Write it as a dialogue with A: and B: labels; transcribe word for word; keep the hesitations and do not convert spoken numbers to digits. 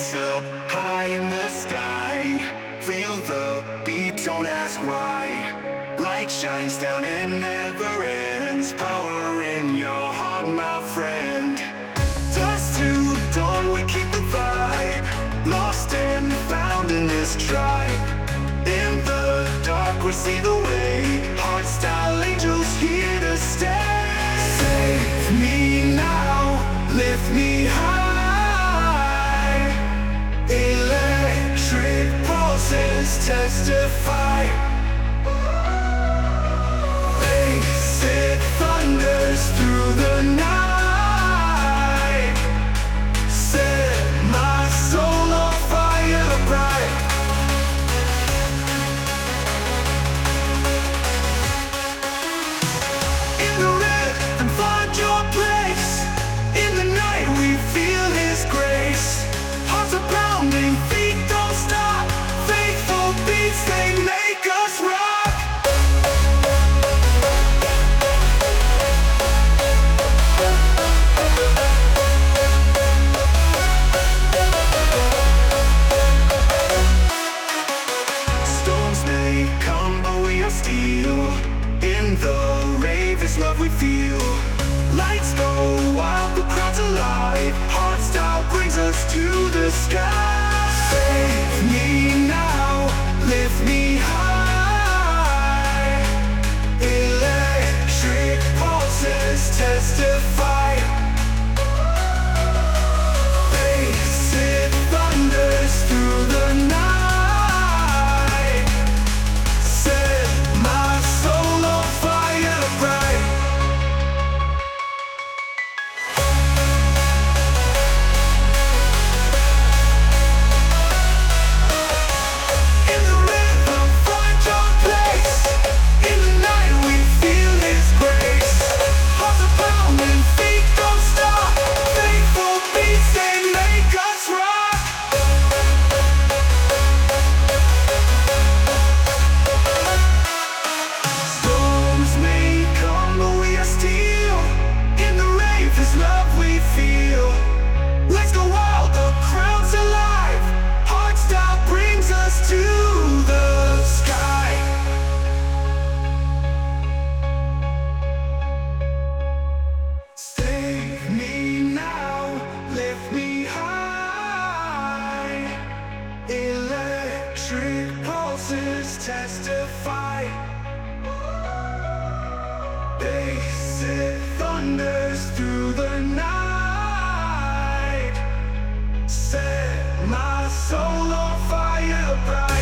A: so high in the sky. Feel the beat, don't ask why. Light shines down and never ends. Power in your heart, my friend. Dust to dawn, we keep the vibe. Lost and found in this tribe. In the dark we see the way. Hardstyle angels here to stay. Save me now, lift me high. Electric pulses testify. Bass, it thunders through the night. Set my soul on fire bright. In the rhythm, find your place. In the night we feel His grace. Hearts are pounding, feet don't stop. Faithful beats, they make us rock. Storms may come, but we are steel. In the rave, it's love we feel. Lights go wild, the crowd's alive. Hardstyle brings us to the sky. Save me now, lift me high. Electric pulses testify. Bass, it thunders through the night. Set my soul on fire bright. In the rhythm, find your place. In the night we feel His grace. Hearts are pounding, feet don't stop. Faithful beats, they make us rock. Storms may come, but we are steel. In the rave, His love we feel. Let's go wild, the crowd's alive. Hardstyle brings us to the sky. Save me now, lift me high. Electric pulses testify. Bass, it thunders through the night. Set my soul on fire bright.